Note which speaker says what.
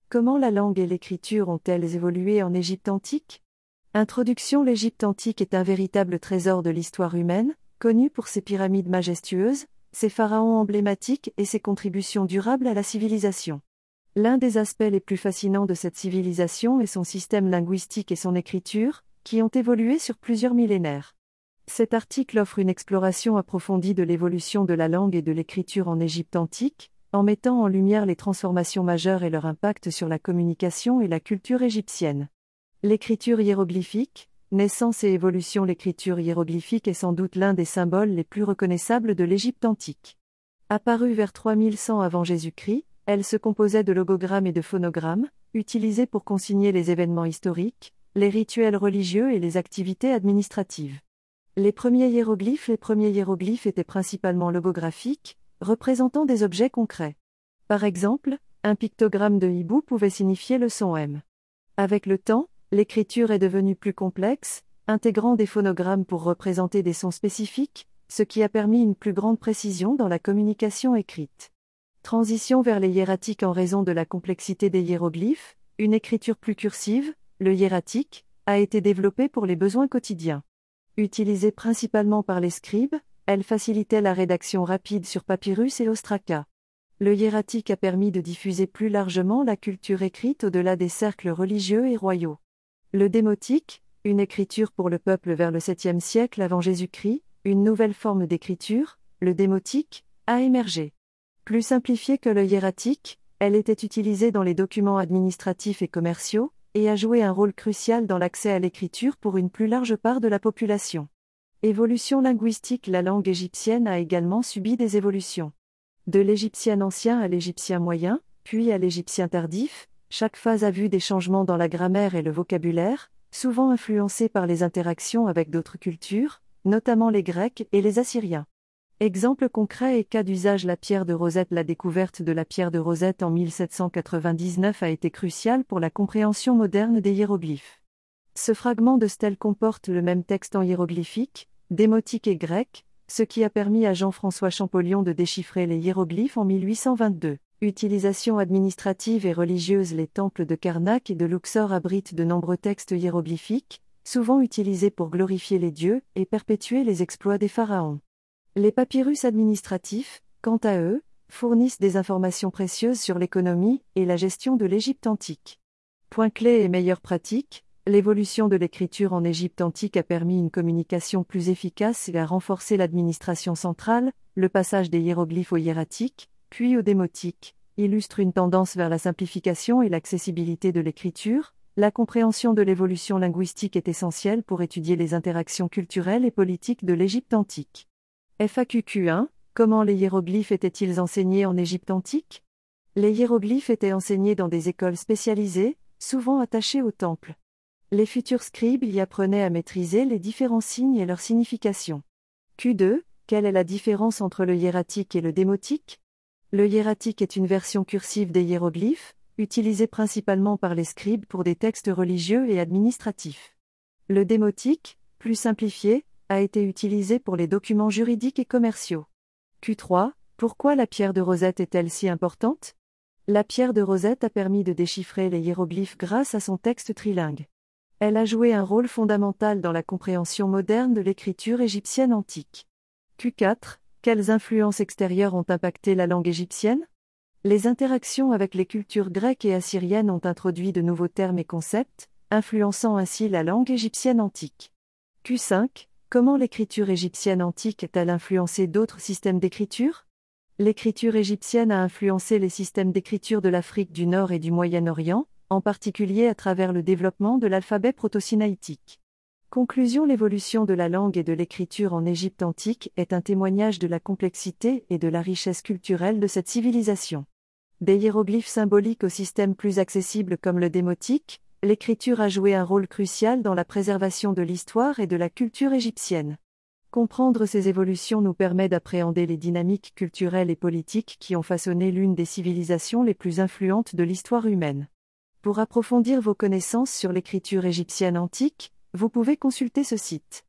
Speaker 1: Comment la langue et l'écriture ont-elles évolué en Égypte antique? Introduction. L'Égypte antique est un véritable trésor de l'histoire humaine, connu pour ses pyramides majestueuses, ses pharaons emblématiques et ses contributions durables à la civilisation. L'un des aspects les plus fascinants de cette civilisation est son système linguistique et son écriture, qui ont évolué sur plusieurs millénaires. Cet article offre une exploration approfondie de l'évolution de la langue et de l'écriture en Égypte antique, en mettant en lumière les transformations majeures et leur impact sur la communication et la culture égyptienne. L'écriture hiéroglyphique, naissance et évolution. L'écriture hiéroglyphique est sans doute l'un des symboles les plus reconnaissables de l'Égypte antique. Apparue vers 3100 avant Jésus-Christ, elle se composait de logogrammes et de phonogrammes, utilisés pour consigner les événements historiques, les rituels religieux et les activités administratives. Les premiers hiéroglyphes étaient principalement logographiques, représentant des objets concrets. Par exemple, un pictogramme de hibou pouvait signifier le son M. Avec le temps, l'écriture est devenue plus complexe, intégrant des phonogrammes pour représenter des sons spécifiques, ce qui a permis une plus grande précision dans la communication écrite. Transition vers les hiératiques. En raison de la complexité des hiéroglyphes, une écriture plus cursive, le hiératique, a été développée pour les besoins quotidiens. Utilisée principalement par les scribes, elle facilitait la rédaction rapide sur papyrus et ostraca. Le hiératique a permis de diffuser plus largement la culture écrite au-delà des cercles religieux et royaux. Le démotique, une écriture pour le peuple vers le 7e siècle avant Jésus-Christ, une nouvelle forme d'écriture, le démotique, a émergé. Plus simplifiée que le hiératique, elle était utilisée dans les documents administratifs et commerciaux, et a joué un rôle crucial dans l'accès à l'écriture pour une plus large part de la population. Évolution linguistique. La langue égyptienne a également subi des évolutions. De l'égyptien ancien à l'égyptien moyen, puis à l'égyptien tardif, chaque phase a vu des changements dans la grammaire et le vocabulaire, souvent influencés par les interactions avec d'autres cultures, notamment les Grecs et les Assyriens. Exemple concret et cas d'usage. La pierre de Rosette. La découverte de la pierre de Rosette en 1799 a été cruciale pour la compréhension moderne des hiéroglyphes. Ce fragment de stèle comporte le même texte en hiéroglyphique, démotique et grec, ce qui a permis à Jean-François Champollion de déchiffrer les hiéroglyphes en 1822. Utilisation administrative et religieuse. Les temples de Karnak et de Luxor abritent de nombreux textes hiéroglyphiques, souvent utilisés pour glorifier les dieux et perpétuer les exploits des pharaons. Les papyrus administratifs, quant à eux, fournissent des informations précieuses sur l'économie et la gestion de l'Égypte antique. Point clé et meilleures pratiques. L'évolution de l'écriture en Égypte antique a permis une communication plus efficace et a renforcé l'administration centrale. Le passage des hiéroglyphes au hiératique, puis au démotique, illustre une tendance vers la simplification et l'accessibilité de l'écriture. La compréhension de l'évolution linguistique est essentielle pour étudier les interactions culturelles et politiques de l'Égypte antique. FAQQ1. Comment les hiéroglyphes étaient-ils enseignés en Égypte antique? Les hiéroglyphes étaient enseignés dans des écoles spécialisées, souvent attachées au temple. Les futurs scribes y apprenaient à maîtriser les différents signes et leur signification. Q2. Quelle est la différence entre le hiératique et le démotique? Le hiératique est une version cursive des hiéroglyphes, utilisée principalement par les scribes pour des textes religieux et administratifs. Le démotique, plus simplifié, a été utilisé pour les documents juridiques et commerciaux. Q3. Pourquoi la pierre de Rosette est-elle si importante? La pierre de Rosette a permis de déchiffrer les hiéroglyphes grâce à son texte trilingue. Elle a joué un rôle fondamental dans la compréhension moderne de l'écriture égyptienne antique. Q4. Quelles influences extérieures ont impacté la langue égyptienne? Les interactions avec les cultures grecques et assyriennes ont introduit de nouveaux termes et concepts, influençant ainsi la langue égyptienne antique. Q5. Comment l'écriture égyptienne antique a-t-elle influencé d'autres systèmes d'écriture? L'écriture égyptienne a influencé les systèmes d'écriture de l'Afrique du Nord et du Moyen-Orient, en particulier à travers le développement de l'alphabet proto-sinaïtique. Conclusion. L'évolution de la langue et de l'écriture en Égypte antique est un témoignage de la complexité et de la richesse culturelle de cette civilisation. Des hiéroglyphes symboliques aux systèmes plus accessibles comme le démotique, l'écriture a joué un rôle crucial dans la préservation de l'histoire et de la culture égyptienne. Comprendre ces évolutions nous permet d'appréhender les dynamiques culturelles et politiques qui ont façonné l'une des civilisations les plus influentes de l'histoire humaine. Pour approfondir vos connaissances sur l'écriture égyptienne antique, vous pouvez consulter ce site.